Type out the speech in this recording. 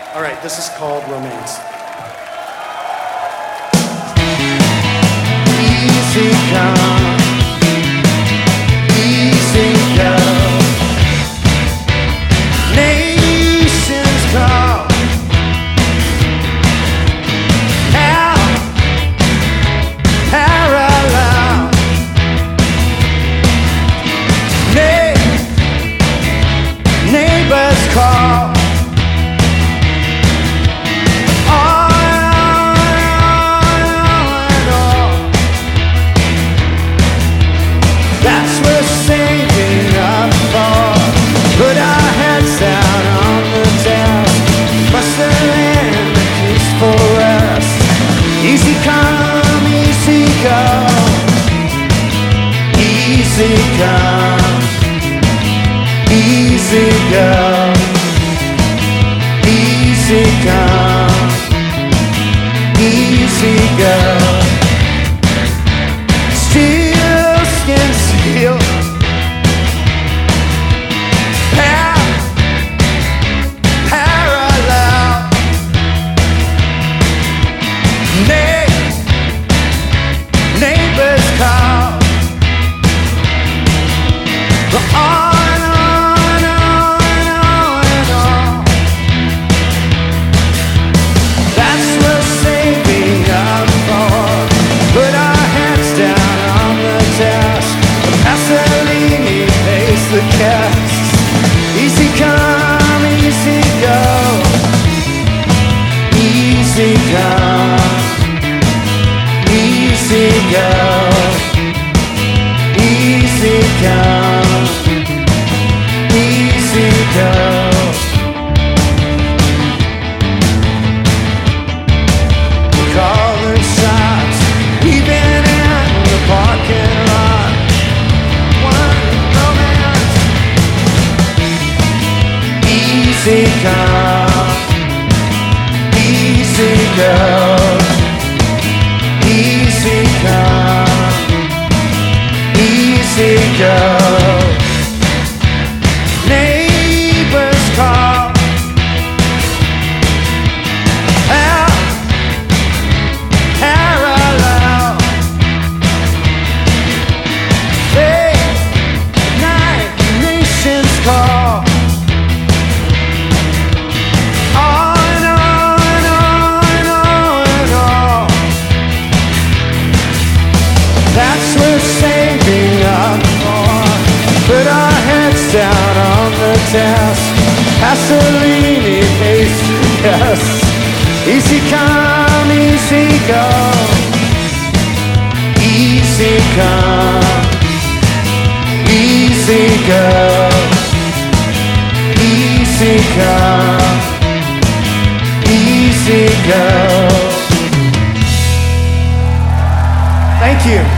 All right, this is called Romance. Easy come, easy go. Nations come, parallel. Neighbors call. That's we're saving up for. Put our heads down on the desk. Bustle in the peaceful rest. Easy come, easy go. Easy come, easy go. Easy come, easy go. Steel skin seal. Parallel. Neighbors call. On and on. That's what saving up for. Put our heads down on the desk. Pasolini pays the cast. Easy come, easy go. Easy come, easy go. Easy come, easy go. Calling shots, even in the parking lot. One romance. Easy come, easy go. Easy come, easy go. Neighbors call. Parallel. Late night nations call. On and on. That's we're saving up for. Put our heads down on the desk. Pasolini pays yes. Easy come, easy go. Easy come, easy go. Easy come, easy go. Thank you.